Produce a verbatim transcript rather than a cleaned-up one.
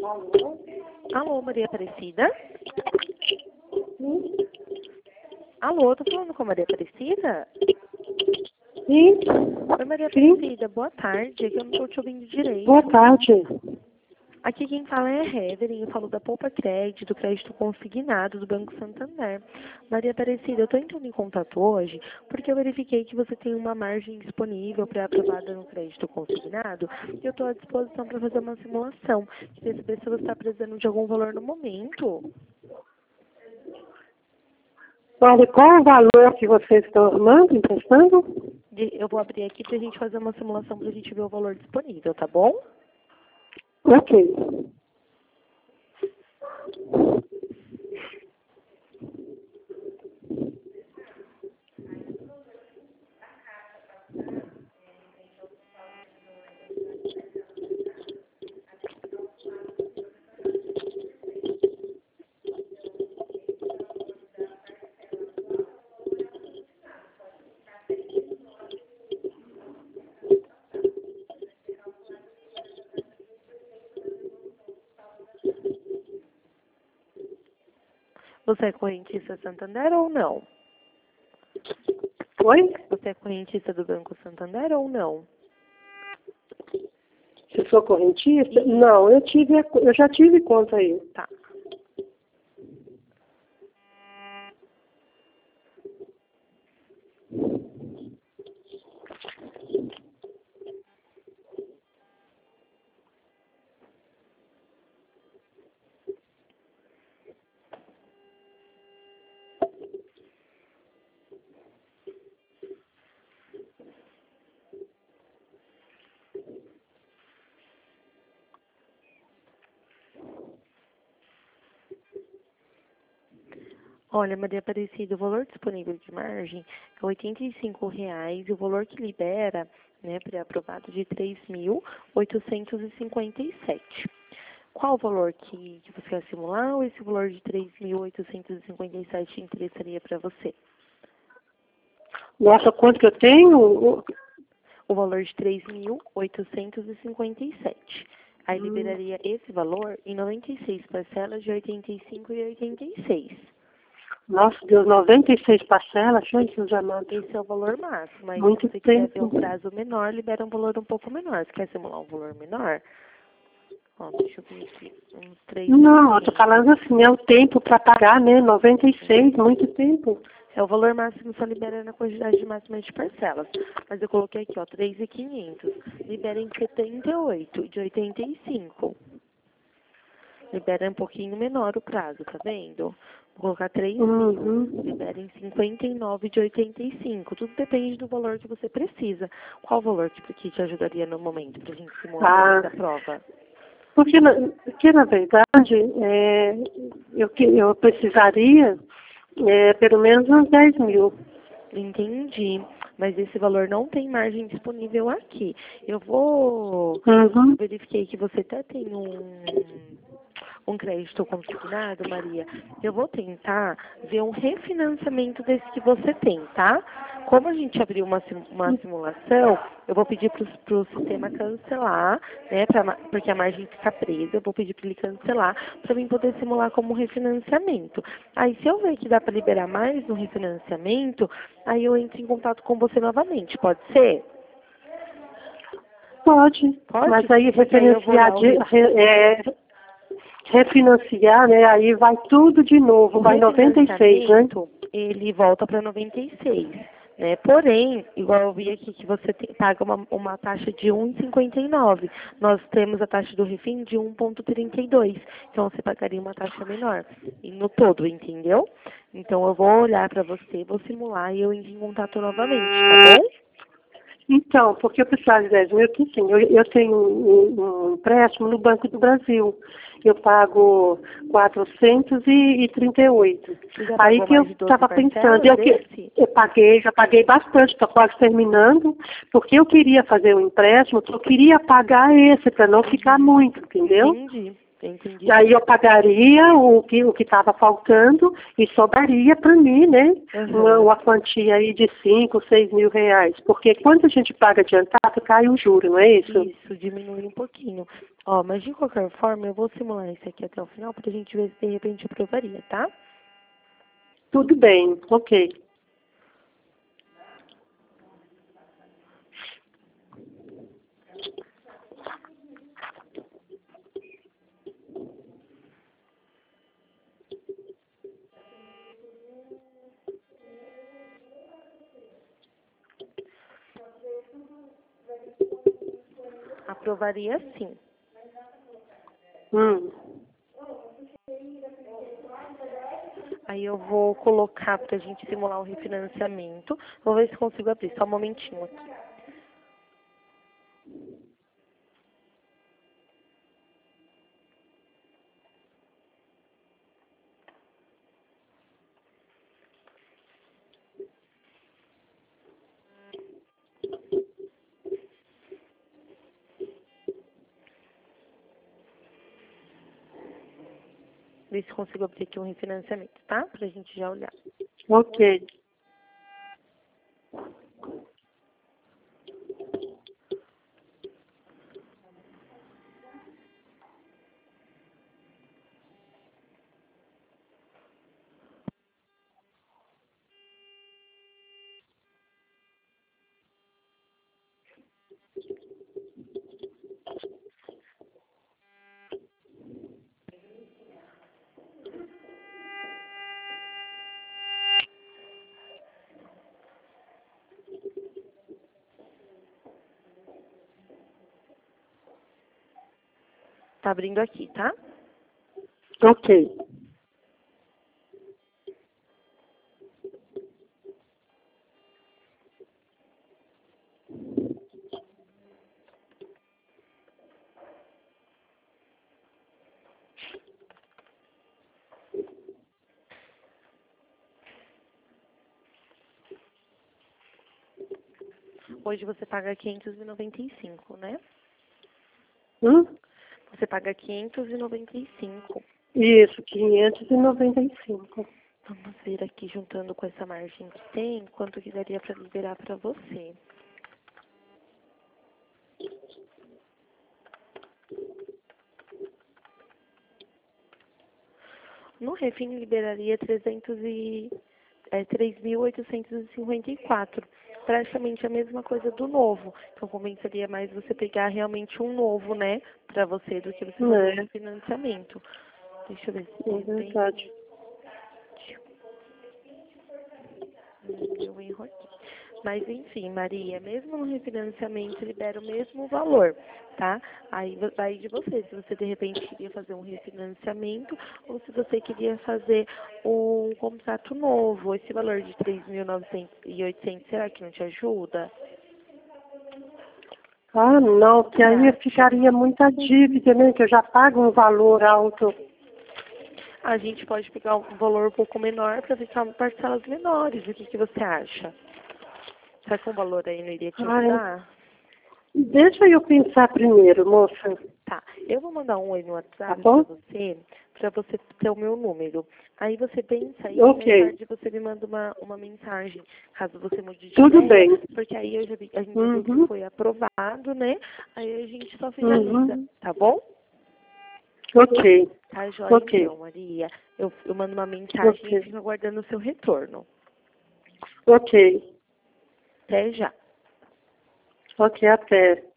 Alô? Alô, Maria Aparecida? Sim? Alô, tô falando com a Maria Aparecida? Sim? Oi, Maria Sim? Aparecida, boa tarde, é que eu não tô te ouvindo direito. Boa tarde. Aqui quem fala é a Heather, eu falo da Poupa Crédito, do crédito consignado do Banco Santander. Maria Aparecida, eu tô entrando em contato hoje porque eu verifiquei que você tem uma margem disponível pré-aprovada no crédito consignado e eu tô à disposição para fazer uma simulação. Queria saber se você está precisando de algum valor no momento. Olha, qual o valor que vocês estão arrumando, emprestando? De- Eu vou abrir aqui pra gente fazer uma simulação pra gente ver o valor disponível, tá bom? Ok. Você é correntista Santander ou não? Oi? Você é correntista do Banco Santander ou não? Se sou correntista? Não, eu tive, a- eu já tive conta aí. Tá. Olha, Maria Aparecida, o valor disponível de margem é oitenta e cinco reais e o valor que libera, né, pré-aprovado de três mil oitocentos e cinquenta e sete. Qual o valor que, que você quer simular ou esse valor de três mil oitocentos e cinquenta e sete interessaria para você? Nossa, quanto que eu tenho? O valor de três mil oitocentos e cinquenta e sete. Aí Hum, liberaria esse valor em noventa e seis parcelas de oitenta e cinco e oitenta e seis. Nossa, deu noventa e seis parcelas, Jesus amado. Esse é o valor máximo. Aí se Muito você quiser ver tempo. um prazo menor, libera um valor um pouco menor. Você quer simular um valor menor? Ó, deixa eu ver aqui. Uns três mil e Não, eu tô quinhentos. falando assim, é o tempo para pagar, né? noventa e seis, muito tempo. É o valor máximo só libera na quantidade máxima de parcelas. Mas eu coloquei aqui, ó, três mil e quinhentos. Libera em setenta e oito, de oitenta e cinco. Libera um pouquinho menor o prazo, tá vendo? Vou colocar três mil, Uhum. libera em cinquenta e nove de oitenta e cinco. Tudo depende do valor que você precisa. Qual o valor que, que te ajudaria no momento pra gente simular pra ver Ah, se aprova? porque na, porque, na verdade, é, eu, que- eu precisaria é, pelo menos uns dez mil. Entendi. Mas esse valor não tem margem disponível aqui. Eu vou... Uhum. Eu verifiquei que você até tem um... um crédito consignado, Maria, eu vou tentar ver um refinanciamento desse que você tem, tá? Como a gente abriu uma, sim- uma simulação, eu vou pedir para o sistema cancelar, né? Pra, ma- porque a margem fica presa, eu vou pedir para ele cancelar para mim poder simular como um refinanciamento. Aí, se eu ver que dá para liberar mais no refinanciamento, aí eu entro em contato com você novamente, pode ser? Pode, mas Pode? aí Porque aí eu vou refinanciar, olhar o de, re- re- é, refinanciar, né? Aí vai tudo de novo, O vai noventa e seis, né? refinanciamento, ele volta para noventa e seis, né? Porém, igual eu vi aqui que você te- paga uma, uma taxa de um vírgula cinquenta e nove. Nós temos a taxa do refim de um vírgula trinta e dois. Então, você pagaria uma taxa menor. E no todo, entendeu? Então, eu vou olhar para você, vou simular e eu entro em contato novamente, tá bom? Então, porque eu precisava de dez mil, que sim, eu, eu tenho um, um um empréstimo no Banco do Brasil. Eu pago quatrocentos e trinta e oito. Você já Aí pagou que eu mais de doze estava pensando, parcelas eu, que- desse? eu paguei, já paguei bastante, estou quase terminando, porque eu queria fazer um empréstimo, eu queria pagar esse para não ficar Uhum. muito, entendeu? Entendi. Entendi. Aí eu pagaria o que o que estava faltando e sobraria para mim, né? Uhum. Uma, uma quantia aí de cinco, seis mil reais. Porque quando a gente paga adiantado, cai o juro, não é isso? Isso, diminui um pouquinho. Ó, mas de qualquer forma, eu vou simular isso aqui até o final pra gente ver se de repente aprovaria, tá? Tudo bem, ok. Aprovaria sim. Hum. Aí eu vou colocar pra gente simular o refinanciamento. Vou ver se consigo abrir. Só um momentinho aqui. Ver se consigo abrir aqui um refinanciamento, tá? Pra gente já olhar. Ok. Tá abrindo aqui, tá? Ok. Hoje você paga quinhentos e noventa e cinco, né? Hum? Você paga quinhentos e noventa e cinco. Isso, quinhentos e noventa e cinco. Vamos ver aqui, juntando com essa margem que tem, quanto que daria para liberar para você. No Refin liberaria trezentos e, é, três mil oitocentos e cinquenta e quatro. Praticamente a mesma coisa do novo. Então compensaria mais você pegar realmente um novo, né, para você, do que você fazer É, um financiamento. Deixa eu ver se é de repente... verdade. Hum, deu um erro aqui. Mas enfim, Maria, mesmo no refinanciamento libera o mesmo valor, tá? Aí vai de você, se você de repente queria fazer um refinanciamento ou se você queria fazer um contrato novo. Esse valor de três mil e oitocentos, será que não te ajuda? Ah, não, porque aí ficaria muita dívida, né? Que eu já pago um valor alto. A gente pode pegar um valor um pouco menor para ficar parcelas menores. O que, que você acha? Será que um valor aí não iria te Ai, ajudar? deixa eu pensar primeiro, moça. Tá, eu vou mandar um oi no Tá WhatsApp pra bom? você, pra você ter o meu número. Aí você pensa aí, mais Ok, tarde você me manda uma, uma mensagem, caso você mude de tudo ideia, bem. porque aí eu já vi, a gente já viu que Uhum, foi aprovado, né? Aí a gente só finaliza, uhum. tá bom? Ok, Tá, joia ok, então, Maria. Eu, eu mando uma mensagem e ok, fico aguardando o seu retorno. ok, Até já. ok, até.